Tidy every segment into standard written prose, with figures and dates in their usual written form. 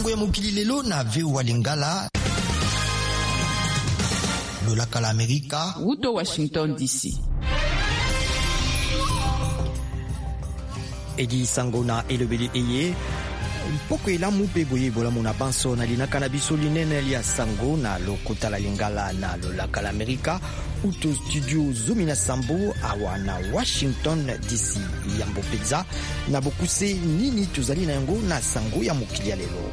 sango ya mokili lelo na VOA Lingala. Lolaka la Amerika. Wuto Washington DC. Edi sango na elobeli eye. Poko ela mupe boye bola mona banso na linaka na biso linene lia sango na lokota la Lingala na lolaka la Amerika. Uto studio Zomina Sambo awa na Washington DC. Yambo pizza na bokuse nini tuzali na yango na sango ya mokili ya lelo.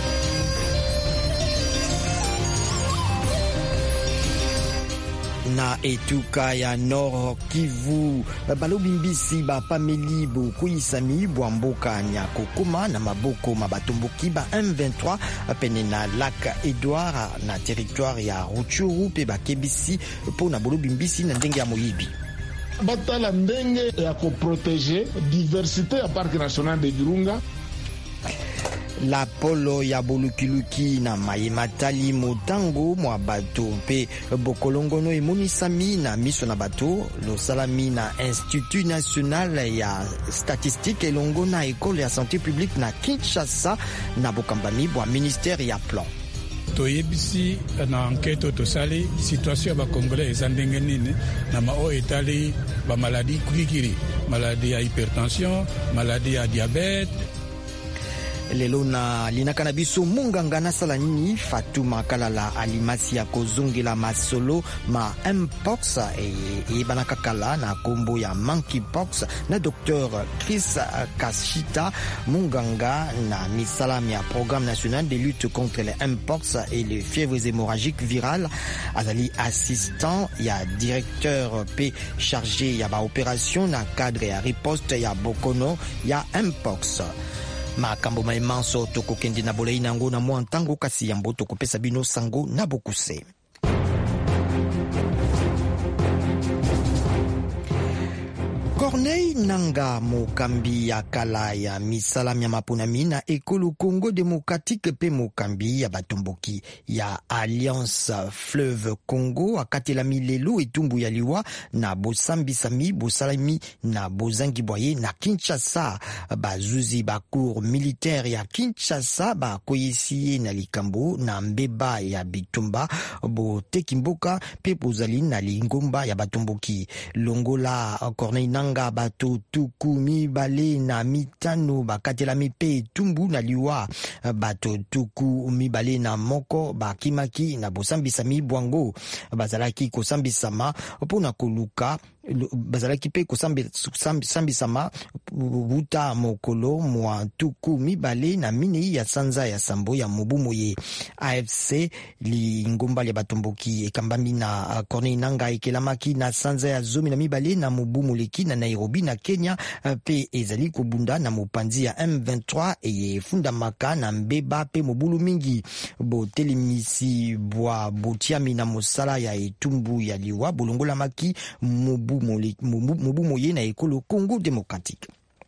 Na etuka ya Nord Kivu balobimbisi ba pameli bo kuisami bwamboka nya kokoma na maboko mabatomboki ba M23 pene na lac Edouard na territoire ya Rutshuru pe bakebisi po na bolobimbisi na ndenge ya moyibi batala ndenge ya ko protéger diversité ya parc national de Virunga. La polo ya bolukiluki na mayematali motango mwa bato mpe bokolongono emonisami na miso na bato losalami na Institut National ya Statistique elongo na École ya Santé Publique na Kinshasa na bokambami bwa ministère ya plan. Toyebisi na enquête tosali situation ya bakongolais eza ndenge nini na mao etali ba maladie kulikiri, maladie ya hypertension, maladie ya diabète. Lelo na linaka na biso munganga nasala nini Fatuma Kalala alimasi ya kozongela masolo ma mpox e banaka kala na kombo ya monkeypox na Dr Chris Kashita munganga na misalam ya programme national de lutte contre les mpox et les fièvres hémorragiques virales azali assistant ya directeur p chargé ya ba opération na cadre ya riposte ya bokono ya mpox. Makambo maimanso tokokende na bolei nango na mwa ntango kasi yambo tokopesa bino sango na bokuse. Corneille Nanga mokambi ya kala ya misalam ya maponami na ekolo Congo démocratique pe mokambi ya batomboki ya Alliance Fleuve Congo akatelami lelo etumbu ya liwa na bosambisami bosalami na bozangi boye na Kinshasa. Bazuzi ba cour militaire ya Kinshasa bakoyesi na likambo na mbeba ya bitumba boteki mboka pe bozali na lingomba ya batomboki longola Corneille Nanga bato tuku mibale na mitano bakatelami pe tumbu na liwa bato tuku mibale na moko bakimaki na bosambisami bwango bazalaki kosambisama mpona koluka bazalaki pe kosambisama buta mokolo mwa tuku mibale na minei ya sanza ya sambo ya mobumoye. AFC lingomba ya batomboki ekambami na Corneille Nanga ekelamaki na sanza ya zomi na mibale na mobumoleki na Nairobi na Kenya pe ezali kobunda na mopanzi ya M23 eyefunda maka na mbeba pe mobulu mingi botelemisi bwa botiami na mosala ya etumbu ya liwa bolongola maki mobumoye na ekolo Congo démocratique.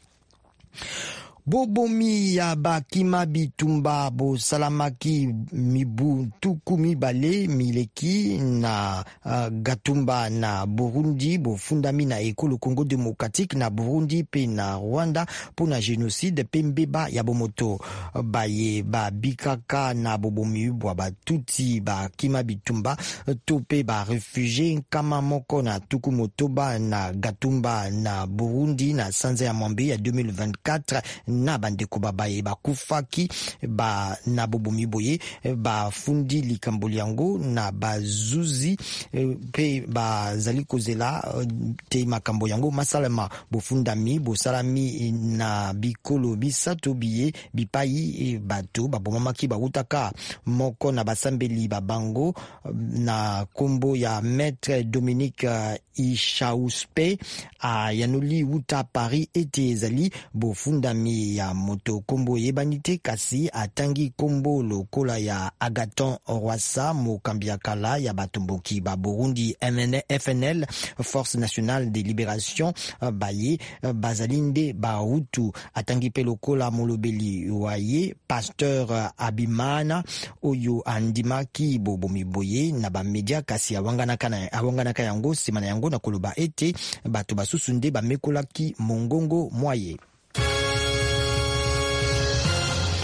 Bobomi ya bakima bitumba bo salamaki mibu tuku mibale mileki na gatumba na Burundi bo fundami na ekolo Congo démocratique na Burundi pe na Rwanda pona génocide pe mbeba ya bomoto baye ba bikaka na bobomi bwa batuti bakima bitumba tope ba réfugié kama moko na tuku motoba na gatumba na Burundi na sanza ya mwambe ya 2024 na bandeko babaye bakufaki ba na bobomi boye ba fundi likambo yango na bazuzi pe bazali kozela te makambo yango masalama bofundami bosalami na bikolo bisato biye bipai bato babomamaki bautaka moko na basambeli babango na kombo ya Maître Dominique Ishauspe a yanoli uta Paris ete ezali bofundami ya moto kombo yebanite kasi atangi kombo lokola ya Agathon Rwasa mokambi ya kala ya batomboki ba Burundi FNL Force Nationale de Libération baye bazalinde bahutu atangi pe lokola molobeli waye Pasteur Abimana oyo andimaki bobomi boye na ba media kasi awanganaka yango simana yango na koloba ete bato basusunde bamekolaki mongongo mwaye.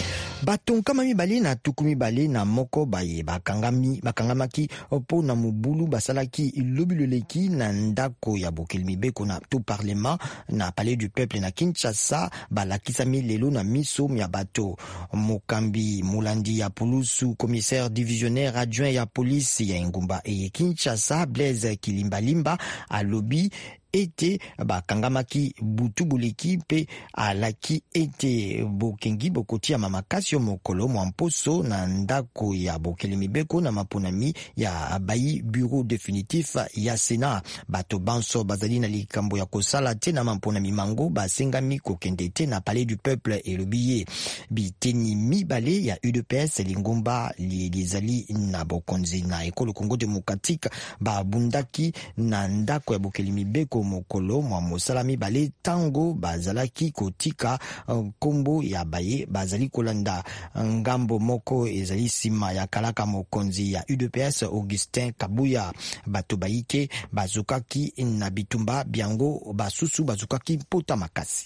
bato nkama mibale na tuku mibale na moko baye bakangamaki po na mobulu basalaki lobiloleki na ndako ya bokeli mibeko na tout parlement na palais du peuple na Kinshasa balakisami lelo na miso ya bato. Mokambi mulandi ya pulusu commissaire divisionnaire adjoint ya polisi ya Ngumba e Kinshasa Blaise Kilimbalimba alobi ete bakangamaki butu buleki pe alaki ete bokengi bokotia mamakasi yo mokolo mwa mposo na ndako ya bokeli mibeko na maponami ya bayi bureau définitif ya Sénat. Bato banso bazali na likambo ya kosala te na maponami mango basengami kokende te na palais du peuple elobiye. Biteni mibale ya UDPS Lingomba lizali na bokonzi na ekolo Congo démocratique babundaki na ndako ya bokeli mibeko mokolo mwa mosala mibale tango bazalaki kotika kombo ya baye bazali kolanda ngambo moko ezali sima ya kalaka mokonzi ya UDPS Augustin Kabuya. Bato bayike bazokaki na bitumba biango basusu bazokaki pota makasi.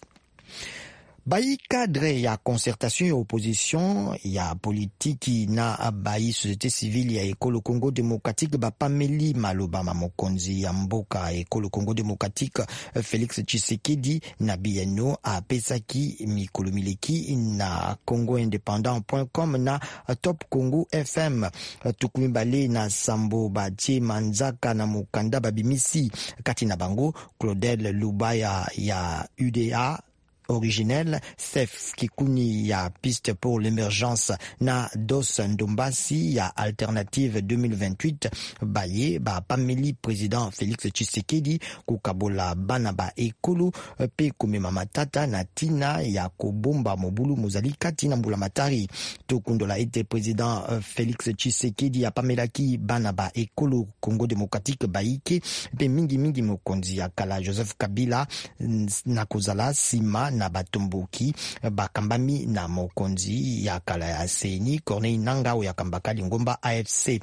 Bayi cadre ya concertation ya opposition ya politiki na bayi société civile ya ekolo Congo démocratique bapameli maloba mokonzi ya mboka ekolo Congo démocratique Félix Tshisekedi na bieno apesaki mikolo mileki na congoindependant.com na Top Congo FM. Tukumibale na sambo batie manzaka na mukanda babimisi kati na bango Claudel Lubaya ya UDA originel, Sef Kikuni ya Piste pour l'émergence na Dos Ndombasi ya Alternative 2028 baye ba pameli président Félix Tshisekedi kukabola bana ba ekolo pe kumema matata na tina ya kobomba mobulu mozali kati na mbula matari. Tokundola ete président Félix Tshisekedi apamelaki bana ba ekolo Congo démocratique baike pe mingi mokonzi ya kala Joseph Kabila na kozala sima na batomboki bakambami na mokonzi ya kala ya Seni Corneille Nangaa ya kambaka Lingomba AFC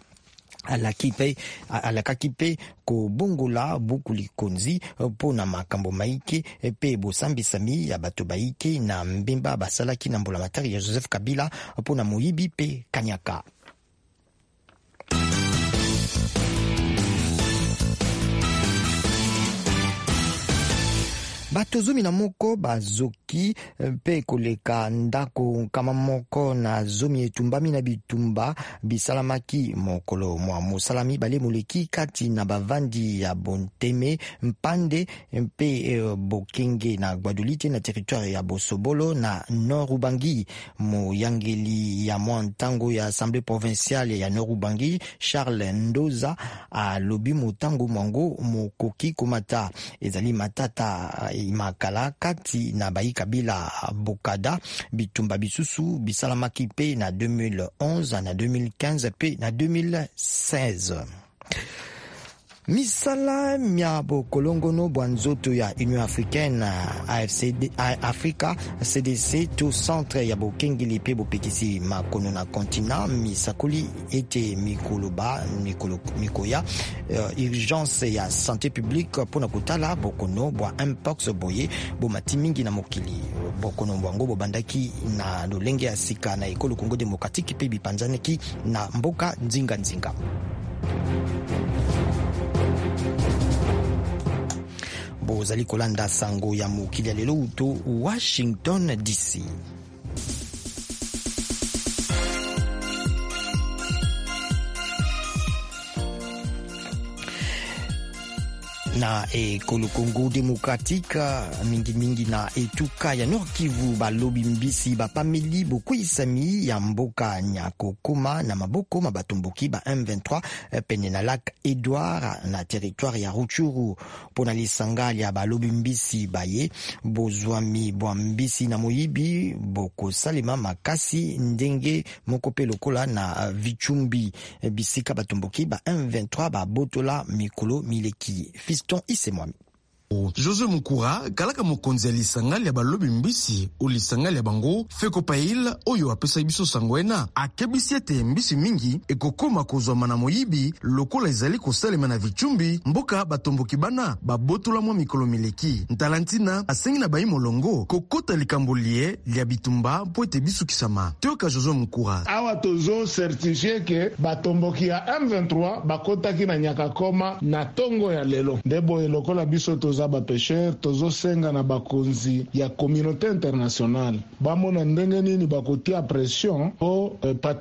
alakaki pe kobongola buku likonzi po na makambo maike pe bosambisami ya bato baike na mbemba basalaki na mbula matari ya Joseph Kabila po na moyibi pe kanyaka. Bato zomi na moko bazoki pe koleka ndako kama moko na zomi etumbami na bitumba bisalamaki mokolo mwa mosalami bale moleki kati na bavandi ya Bonteme Mpande pe Bokenge na Guadolite na territoire ya Bosobolo na Nord Ubangi. Moyangeli ya mwantango ya Assemblée provinciale ya Nord Ubangi Charles Ndoza alobi motango mwango mokoki komata ezali matata makala kati na bayi kabila bokada bitumba bisusu bisalamaki pe na 2011 na 2015 pe na 2016. Misala mya bokolongono bwanzoto ya Union Africaine Africa CDC to centre ya bokengeli pe bopekisi makono na kontinent misakoli ete mikoya urgence ya santé publique pona kutala bokono bwa mpox boye bomati mingi na mokili. Bokono bwango bobandaki na lolenge ya sika na ekolo Congo démocratique pe bipanzaneki na mboka nzinga. Bozali kolanda sango ya mokili ya lelo uto Washington DC. Na ekolo Congo démocratique mingi na etuka ya Nord Kivu balobi mbisi bapameli bokuisami ya mboka Nyakokoma na maboko mabatomboki ba M23 pene na lac Edouard na territoire ya Rutshuru. Pona lisanga ya balobi mbisi baye bozwami bwa mbisi na moyibi boko salema makasi ndenge mokope lokola na Vichumbi bisika batomboki ba M23 ba botola mikolo mileki. Fiston Isemwami. José Mukura kalaka mokonzi ya lisanga ya balobi mbisi o lisanga ya bango feko pail oyo apesa biso sangwena akebisi ete mbisi mingi ekokoma kozwama na moyibi lokola ezali kosalema na vichumbi mboka batomboki bana babotola mwa mikolo mileki. Ntalantina asengi na bayi molongo kokota likambo lie lia bitumba po ete bisukisama. Teoka José Mukura awa tozo certifié ke batomboki ya M23 bakotaki na Nyakakoma na tongo ya lelo ndebo lokola biso toza ba pêcheur tozo senga na bakonzi ya communauté internationale bamona ndenge nini bakotia pression po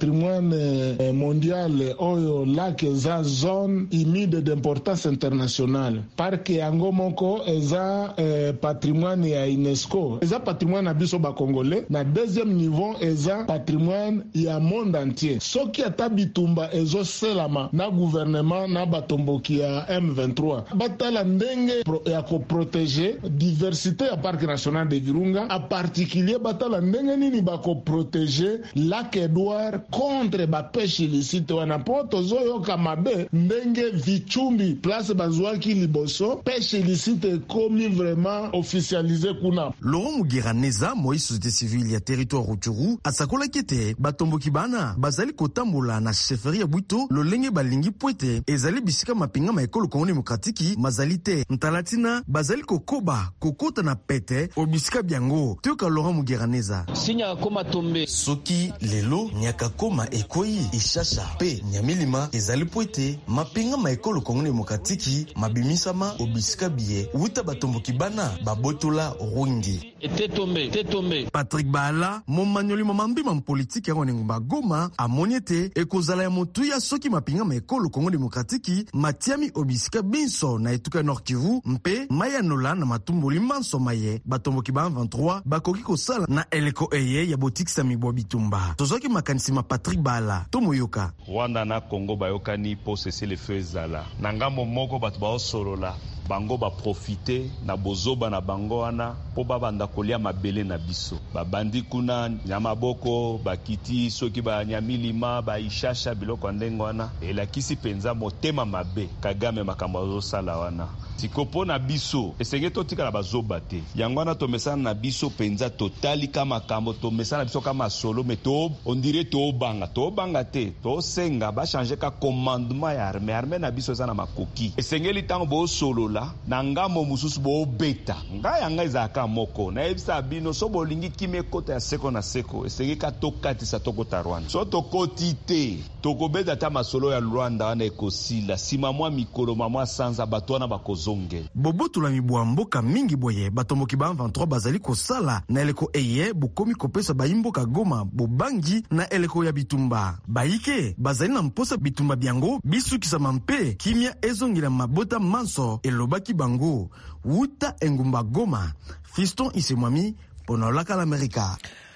patrimoine mondial oyo lac eza zone humide d'importance internationale parc yango moko eza patrimoine ya UNESCO eza patrimoine na biso ba congolais na deuxième niveau eza patrimoine ya monde entier soki ata bitumba ezo selama na gouvernement na batomboki ya M23 batala ndenge ya ko protéger diversité ya parc national de Virunga en particulier batala ndenge nini bako protéger lac Edouard contre ba pêche illicite wana poto zoyo kamabe ndenge vichumbi place bazwaki liboso pêche illicite komi vraiment officialisé kuna. Laurent Mugiraneza Moïse société civile ya territoire Rutshuru asakola kete batomboki bana bazali kotambola na chefferie ya Bwito lolenge balingi poete ezali bisika mapinga ma ekolo Congo démocratique mazalite Ntalatina bazali kokoba kokota na pete obisika biango. Teoka Laurent Mugiraneza sinya koma tombe soki lelo Nyakakoma ekoi ishasha pe nyamilima ezali poete mapinga ma ekolo Congo démocratique mabimisama obisika bie uta batomboki bana babotola rungi tetombe. Patrick Bala momanyoli mamambi ma politique ya ngomba Goma amoniete ekozala ya motuya soki mapinga ma ekolo Congo démocratique matiami obisika binso na etuka Nord Kivu mpe mayanola na matumboli manso maye batomboki ba 23 bakoki kosala na eleko eye ya botikisa mibwa bitumba. Tozoki makanisi ma Patrick Bala tomoyoka Rwanda na Congo bayokani po cesser le feu zala na ngambo moko bato baosolola bango ba profiter na bozoba na bango wana po babanda kolia mabele na biso babandi kuna ya maboko bakiti soki ba nyamilima ba ishasha biloko ndengo wana elakisi penza motema mabe Kagame makambo azosala wana tikopo na biso esenge totika na bazoba te yango wana tomesana na biso penza totali kama kambo tomesana biso kama solo meto on dirait tobanga te to senga ba changer ka commandement ya armée na biso sana makoki esengeli tango bo solo na ngamo mususu bo beta ngaya izaka moko na ebisa bino so bolingi kime kota ya seko na seko esenge ka tokati sa tokota Rwanda so tokoti te tokobeta ta masolo ya Rwanda wana ekosila sima mwa mikolo mwa sanza bato na bakozonge boboto la mibwa mboka mingi boye batomboki ba 23 bazali kosala na eleko eye bukomi kopesa bayimboka Goma bobangi na eleko ya bitumba baike bazali na mposa bitumba biango bisukisa mampe kimia ezongila mabota manso elobaki bango wuta engumba Goma. Fiston Isemwami pona laka l'Amerika.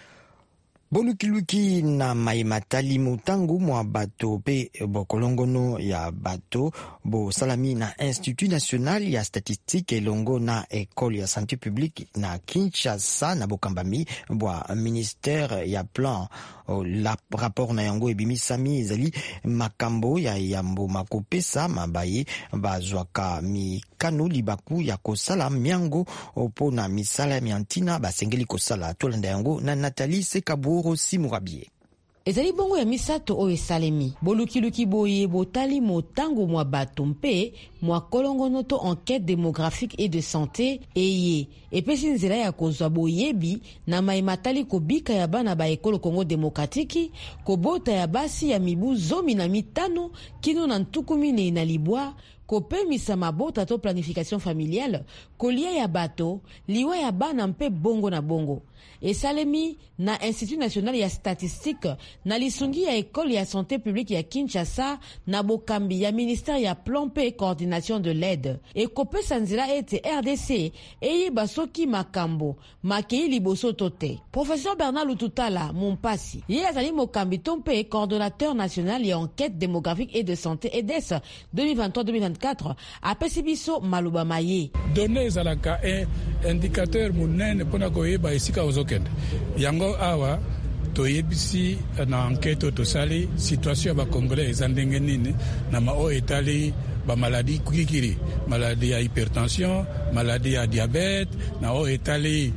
Bolukiluki na maimatali mutangu mwa bato pe bokolongono ya bato bo salami na Institut National ya Statistique elongo na École ya Santé Publique na Kinshasa na bokambami bwa ministère ya plan la rapport na yango ebimisami ezali makambo ya yambo makopesa mabaye bazwaka mikano libaku ya kosala miango opona misala miantina basengeli kosala tolanda yango na Nathalie Sekaburo Simurabie. Ezali bongo ya misato oyo esalemi bolukiluki boye botali motango mwa bato mpe mwa kolongono to enquête démographique et de santé eye epesi nzela ya kozwa boyebi na maimatali kobika ya bana ba ekolo Congo démocratique kobota ya basi ya mibu 15 kino na ntukumine na libwa kopemisa mabota to planification familiale kolia ya bato liwa ya bana mpe bongo na bongo esalemi na Institut National ya Statistique na lisungi ya École ya Santé Publique ya Kinshasa na bokambi ya Ministère ya Plan pe Coordination de l'Aide ekopesa nzela ete RDC eyeba soki makambo makei liboso tote. Professeur Bernard Lututala Mompasi ye azali mokambi to mpe coordonnateur national ya enquête démographique et de santé EDES 2023-2024 apesi biso maluba maye données ezalaka indicateur munene pona koyeba esika ozokende yango awa toyebisi na enquête tosali situation ya bacongolais eza ndenge nini na maoyo etali bamaladi kikiri, maladi ya hypertension, maladi ya diabete, na oyo etali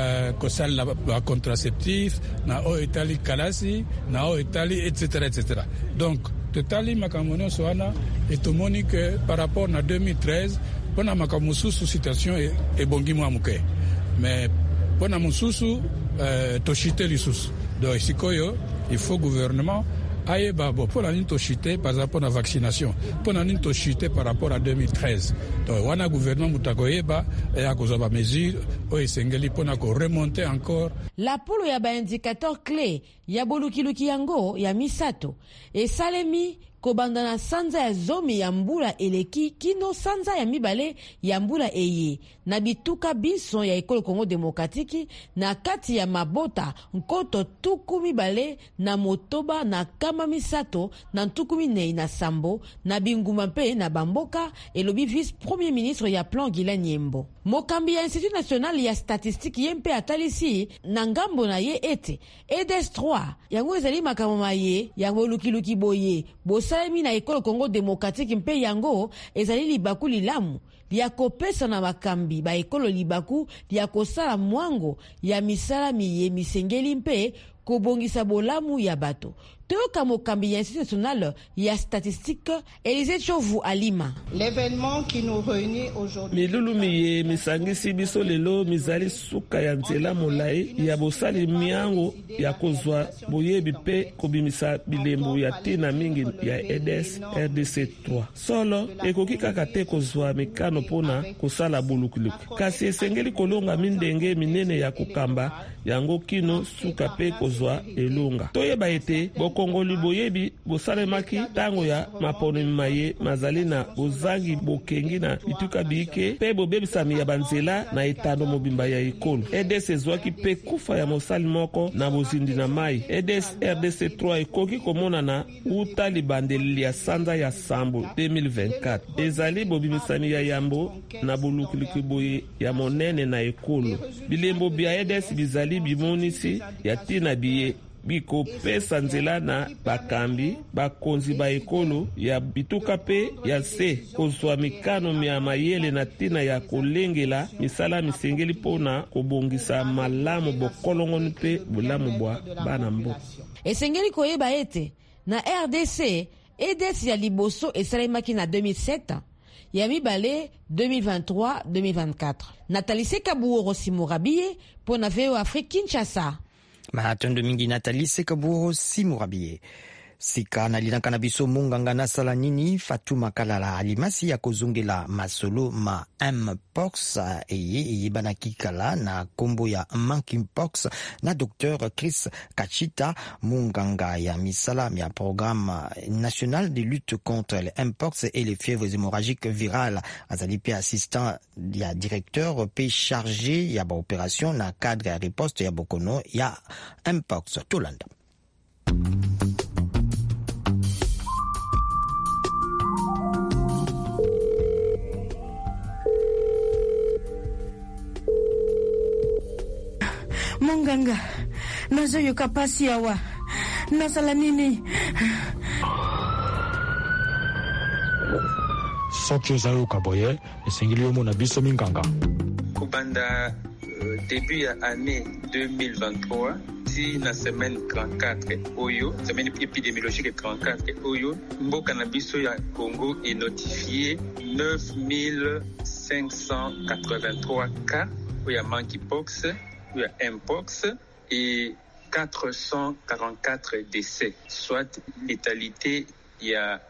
kosala ba contraceptif, na oyo etali kalasi, na oyo etali etc etc. Donc totali makambo nyonso wana etomoni que par rapport na 2013 mpona makambo mosusu situation ebongi mwa moke, mais mpona mosusu toshite lisusu. Donc sikoyo il faut gouvernement ayeba bo mpona nini toshite par rapport na vaccination, mpona nini toshite par rapport à 2013. Donc wana gouvernement moto akoyeba akozwa bamesure oyo esengeli mpona koremonte encore. La polo ya baindicateur clé ya bolukiluki yango ya misato esalemi kobanda na sanza ya zomi ya mbula eleki kino sanza ya mibale ya mbula eye na bituka biso ya ekolo Congo Demokratiki na kati ya mabota nkoto tuku mibale na motoba na kama misato na ntuku minei na sambo na binguma mpe na bamboka, elobi vice premier ministre ya plan Guylaine Nyembo. Mokambi ya Institut National ya Statistique ye mpe atalisi na ngambo na ye ete EDES 3 yango ezali makambo maye yango lukiluki boye bosalemi na ekolo Congo Demokratiki mpe yango ezali libaku lilamu lia kopesa na makambi ba ekolo libaku lia kosala mwango ya misala miye misengeli mpe kobongisa bolamu ya bato. Toyoka mokambi ya Institut National ya Statistique Élisée Chovu Alima. L'événement qui nous réunit aujourd'hui. Milulu miye misangisi biso lelo mizali suka ya nzela molai ya bosali miango ya kozwa boyebi pe kobimisa bilembu ya tina mingi ya EDES RDC 3. Solo ekoki kaka te kozwa mikano pona kosala bulukuluki. Kasi esengeli kolonga mindenge minene ya kokamba yango kino suka pe kozwa elunga. Toyeba ete Kongoli boyebi bosalemaki tango ya maponemi maye mazali na bozangi bokengi na bituka bike pe bobebisami ya banzela na etando mobimba ya ekolo. EDES ezwaki pe kufa ya mosali moko na bozindi na mai. EDES RDC 3 ekoki komona na uta libandeli ya sanza ya sambo 2024. Ezali bobimisami ya yambo na bolukuliki boye ya monene na ekolo. Bilembo bia EDES bizali bimonisi ya tina biye biko pesa nzela na bakambi bakonzi ba ekolo ya bituka pe ya se kozwa mikano ya mayele na tina ya kolengela misala misengeli pona kobongisa malamu bokolongoni pe bulamu bwa bana mboka. Esengeli koyeba ete na RDC EDES ya liboso esalemaki na 2007 ya mibale 2023-2024. Nathalie Sekabuoro Simurabie pona Veo Afrique Kinshasa. Mahatondo mingi Nathalie Sekabuoro Simurabie. Sika na linaka na biso munganga nasala nini Fatuma Kalala alimasi ya kozongela masolo ma Mpox eye banaki kala na kombo ya Monkeypox na Dr Chris Kachita munganga ya misala ya programme national de lutte contre les Mpox et les fièvres hémorragiques virales azali pe assistant ya directeur pe chargé ya ba opération na cadre ya riposte ya bokono ya Mpox Tolanda. Munganga, nazoyoka pasi awa. Nasala nini? Soki ozayoka boye, esengeli yo mona biso minganga. Kubanda début ya année 2023, si na semaine 34 oyo, semaine épidémiologique 34 oyo, mboka na biso ya Congo est notifié 9583 cas ya monkeypox, ya Mpox et 444 décès, soit létalité il y a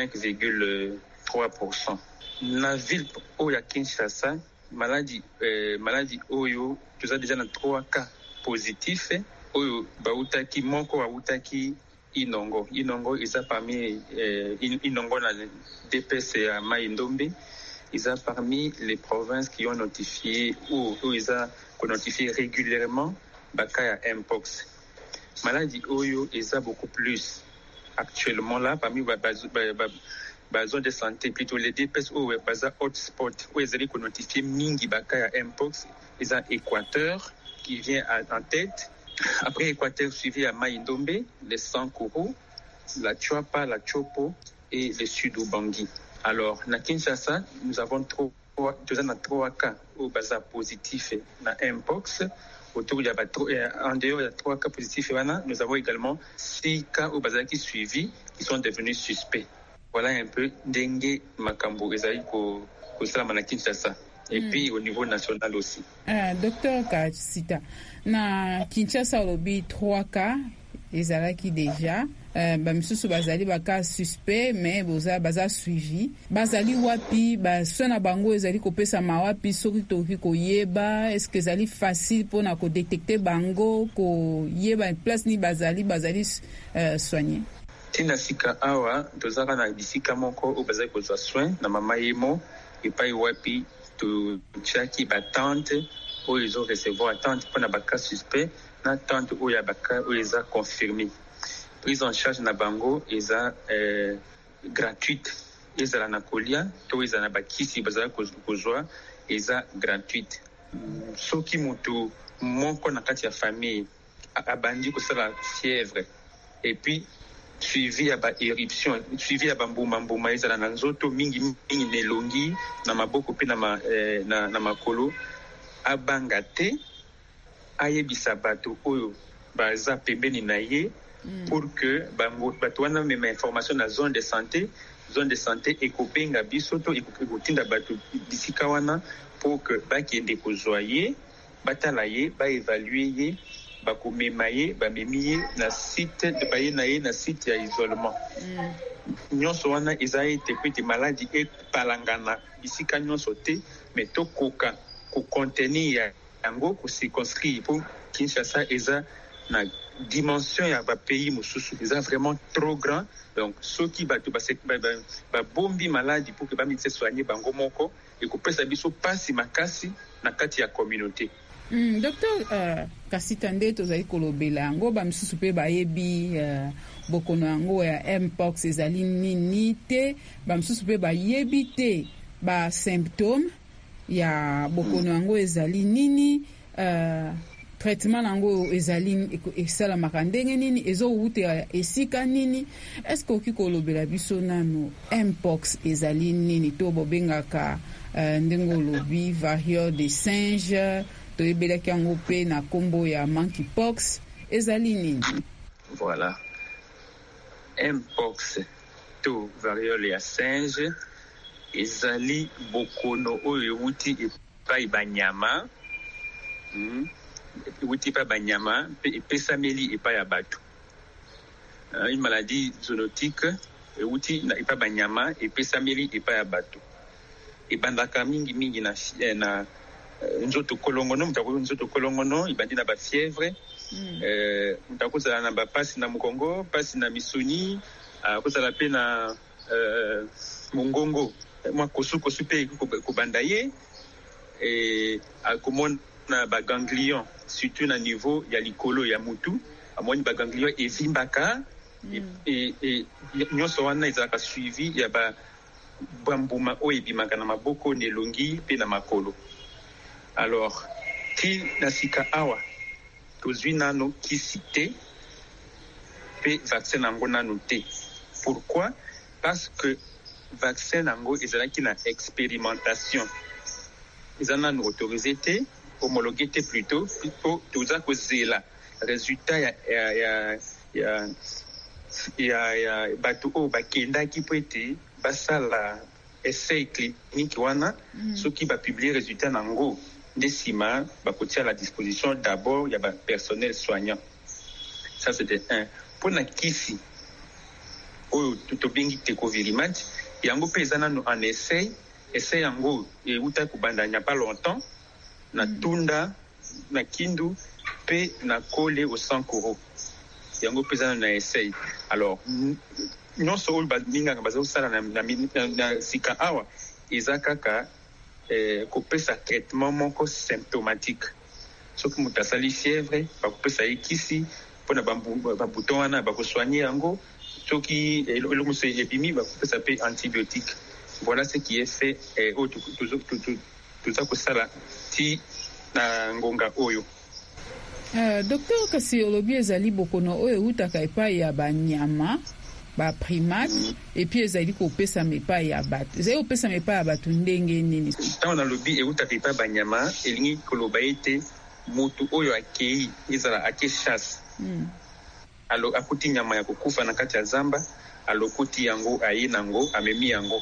5,3%. La ville oya Kinshasa, maladie oyo, tu as déjà 3 cas positifs. Oyo bautaki moko bautaki Inongo isa parmi Inongo na DPS ya Mai-Ndombe, isa parmi les provinces qui ont notifié ou isa qu'on notifie régulièrement baka ya Mpox. Maladie oyo isa beaucoup plus actuellement là parmi zone de santé, plutôt les DPS ou baza hotspot où ils ont notifié mingi baka ya Mpox, isa Équateur qui vient en tête Après Équateur, suivi à Maïndombe, les Sankuru, la Chuapa, la Chopo et le Sud-Ubangi. Alors, na Kinshasa, nous avons trois cas au bazar positif na Mpox. Autour de en dehors de 3 cas positifs, nous avons également 6 cas au bazar qui suivis, qui sont devenus suspects. Voilà un peu dengue makambo ezali ko salama na Kinshasa. Et puis au niveau national aussi. Docteur Kasita, na Kinshasa olobi 3 cas ezalaki déjà. Bamisusu bazali baka suspect mais baza suivi. Bazali wapi basona bango ezali kopesa mawapi soki toki koyeba, est-ce que ezali facile pona ko détecter bango ko yeba place ni bazali soigner. Tina sika awa tozaka na bisika moko o bazali ko soin na mama yemo epai wapi to chaki batante o ils ont recevoir attente pona baka suspect na tante o ya baka o eza confirmé. Prise en charge na bango eza gratuite, eza na kolia to eza na bakisi bazala kozwa eza gratuite. Soki mutu moko na kati ya famille abandi kosala fièvre et puis suivi ya ba éruption, suivi ya mbuma eza na nzoto mingi nelongi na maboko pe na makolo abanga te ayebisa bato oyo baza pembeni na ye pour que bato wana mema information na zone de santé ekopenga biso to ekotinda bato bisika wana pour que bakende kozwa ye batala ye baévalue ye bakomema ye bamemi ye na site baye na ye na site ya isolement. Nyonso wana eza ete po ete maladi epalangana bisika nyonso te mais tokoka kocontenir yango kocirconscrire po Kinshasa eza na dimension ya ba pays mosusu eza vraiment trop grand. Donc ceux qui bato ba bombi maladie pour que ba médecin soigner bango moko et ko pesa biso pasi makasi na kati ya communauté. Docteur Kasita nde tozali kolobela yango ba misusu pe bayebi bokono yango ya Mpox ezali nini te, ba misusu pe bayebi te ba symptômes ya bokono yango ezali nini, traitement nango ezali esalamaka ndenge nini, ezowute esika nini. Est-ce que oki kolobela biso nano Mpox ezali nini to bobengaka ndenge olobi variole de singe toyebelaki yango pe na kombo ya monkeypox ezali nini? Voilà, Mpox to variole ya singe ezali bokono oyo ewuti epai banyama ewuti epai banyama mpe epesameli epai ya bato. Une maladie zoonotique ewuti epai banyama epesameli epai ya bato. Ebandaka mingi na nzoto kolongono, mutako nzoto kolongono ibandi na ba fièvre, mutako zala na ba pasi na mukongo, pasi na misuni, kozala pe na mongongo mwa kosu pe kobanda ye, akomona ba ganglion surtout na niveau ya likolo ya mutu, amoni ba ganglion evimbaka et nyonso wana ezalaka suivi ya ba bambuma oyo ebimaka na maboko nelongi pe na makolo. Alors, ti na sika awa tozwi nano kisi te pe vaccin nango nano te. Pourquoi? Parce que vaccin nango ezalaki na expérimentation, eza nano autorisé te, homologué te plutôt, po toza kozela résultat ya bato oyo bakendaki po ete basala essai clinique wana, soki bapublie résultat nango nde sima bakotia à la disposition d'abord ya ba personnel soignant. Ça c'était un. Pour na kisi oyo tobengi Tecovirimat yango pe eza nano en essai yango euta kubandanya pas longtemps na tunda na kindu pe na kole au Sankuru yango pe eza na essai. Alors non seulement baminga bazo sala na sika awa eza kaka kopesa traitement moko symptomatique. Soki mutu asali fièvre bakopesa ye kisi mpona babuton wana bakosoigne yango, soki eloko mosusu ebimi bakopesa pe antibiotique. Voilà ce qui est fait oyo toza kosala ti na ngonga oyo. Docteur kasi olobi ezali bokono oyo eutaka epai ya banyama baprimate epuis ezali kopesama epai ya bato ezali kopesama epai ya bato ndenge nini? Ntango nalobi eutaka epai ya banyama elingi koloba ete motu oyo akei ezala ake chasse akuti nyama ya kokufa na kati ya zamba, alokoti yango aye nango amemi yango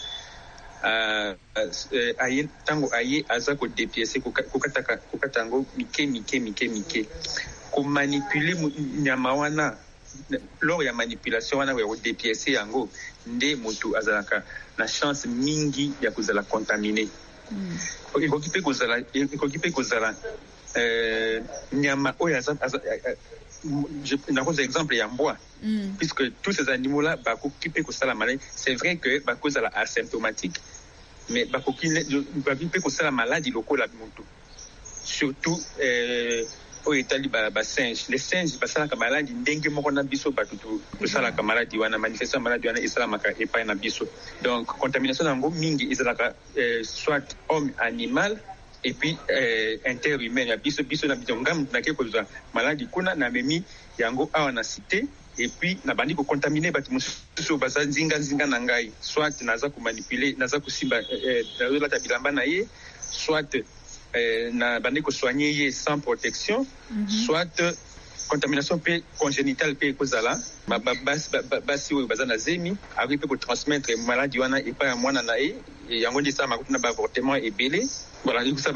aye tango aye aza kodepiese kokata yango mike komanipule nyama wana. Lors ya manipulation wana ya kodepiese yango nde motu azalaka na chance mingi ya kozala contaminé. Ekoki pe kozala nyama oyo nakoza exemple ya mbwa, puisque tous ces animaux là bakoki pe kosala maladie. C'est vrai que bakozala asymptomatique, mais bakoki pe kosala maladie lokola motu, surtout oyo etali basinge. Les singes basalaka maladi ndenge moko na biso bato tosalaka maladi wana, manifestation maladi wana esalamaka epai na biso. Donc contamination yango mingi ezalaka soit homme animal et puis interhumain ya biso na ngam nake kozwa maladi kuna na memi yango awa na cité, et puis na bandi ko contaminer bato mosusu baza nzinga na ngai, soit naza ko manipuler, naza kusimba nazolata bilamba na ye, soit na bandi ko soigner ye sans protection, soit contamination pe congénitale pe kozala basi oyo baza na zemi ari pe ko transmettre maladie wana epai ya mwana na ye, yango ndi sa makuta na avortement ebele. Voilà, ça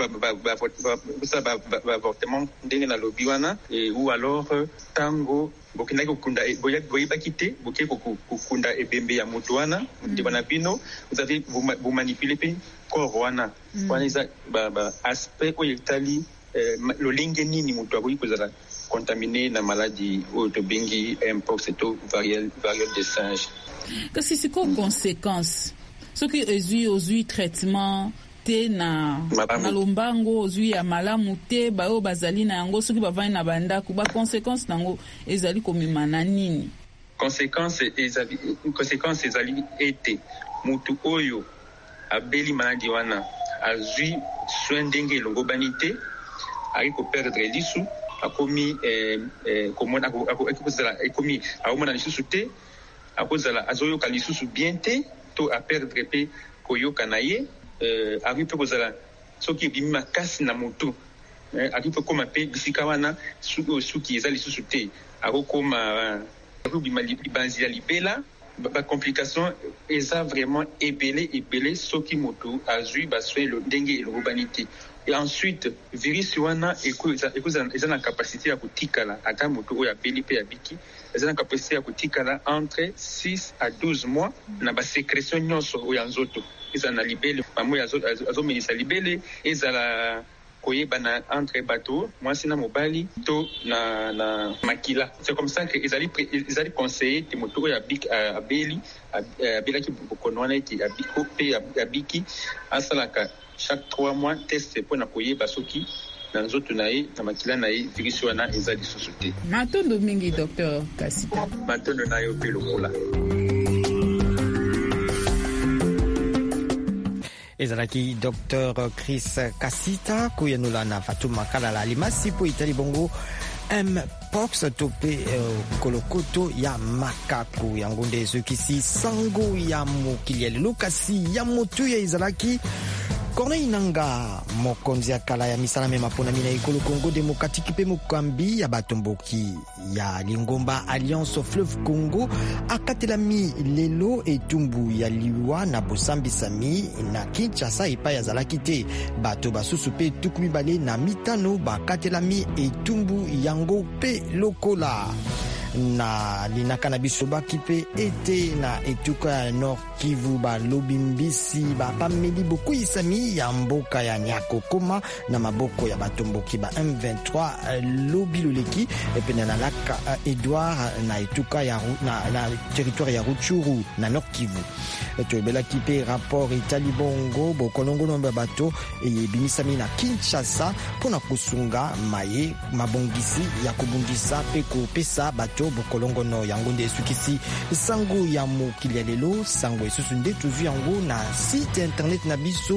va avortement ndenge na lobi wana, ou alors tango bokina kokunda boyeba kite boke kokunda ebembe ya moto wana ndi bana bino, vous avez vous manipuler pe corps wana wana isa ba aspect oyo etali lolenge nini moto akoki kozala contaminé na maladie oyo tobengi mpox to variole des singes. Kasi siko conséquence soki ozwi traitement te na lombango, ozwi ya malamu te bayo bazali na yango, soki bavani na bandako ba conséquence nango ezali komema na nini? Conséquence ezali ete mutu oyo abeli maladi wana azwi soin ndenge elongobani te, ari ko perdre lisu, akomi ekomi aomona lisusu te, akozala azoyoka lisusu bien te, to a perdre pe koyoka na ye, ari pe kozala soki ebimi makasi na motu, ari pe koma pe bisika wana suki eza lisusu te, akokoma akobima libanzi ya libela. Ba complication eza vraiment ebele soki motu azwi baswe lo ndenge elobani te. Et ensuite virus wana eza na capacité ya kotikala ata motu oyo abeli pe abiki, eza na capacité ya kotikala entre 6 à 12 mois na ba sécrétion nyonso oyo nzoto eza na libele, mamoya azomenisa libele, ezala koyebana entre bateau mwasi na mobali to na makila. C'est comme ça que ezali conseillé te moto oyo abelaki bokono wana eti abiko pe abiki asalaka chaque 3 mois test pour na koyeba soki na nzoto na ye na makila na ye virus wana eza lisusu te. Matondo mingi Docteur Kasita. Matondo na yo pe lokola. ezalaki Dr. Chris Kasita kuyanula na Fatuma Kalala limasi po itali bongo mpox tope kolokoto ya makaku yango nde sokisi sango ya mokili ya lelo. Kasi ya motu ya ezalaki Corneille Nangaa, mokonzi ya kala ya misala mema pona mina ekolo Congo démocratique pe mokambi ya batomboki ya Lingomba Alliance Fleuve Congo akatelami lelo etumbu ya liwa na bosambisami na Kinshasa epai azalaki te. Bato basusu pe tuku mibale na mitano bakatelami etumbu yango pe lokola na linaka na biso bakipe ete na etuka ya Nord Kivu balobi mbisi bapameli boku isami ya mboka ya Nyakokoma na maboko ya batomboki ba M23 lobi loleki epena na laka Edouard na etuka ya na territoire ya Rutshuru na Nord Kivu. toyebelaki mpe rapport etali bongo bokolongono ya bato eyebimisami na Kinshasa mpona kosunga mabongisi ya kobundisa mpe kopesa bato bokolongono yango nde esukisi sango ya mokili ya lelo. Sango esusu nde tozwi yango na site internet na biso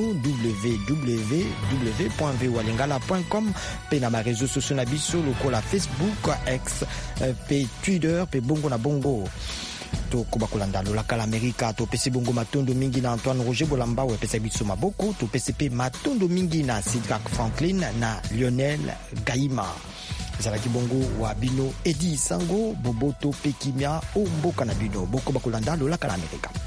www.volingala.com mpe na mareseau sociaux na biso lokola Facebook, X mpe Twitter mpe bongo na bongo. Tokoba kolanda lolaka l'Amerika topesi bongo matondo mingi na Antoine Roger Bolamba wepesa biso maboko topesi pe matondo mingi na Sidrak Franklin na Lionel Gaima. Ezalaki bongo wa bino Edi Sango Boboto Pekimia o mboka na bino bokoba kolanda lolaka l'Amerika.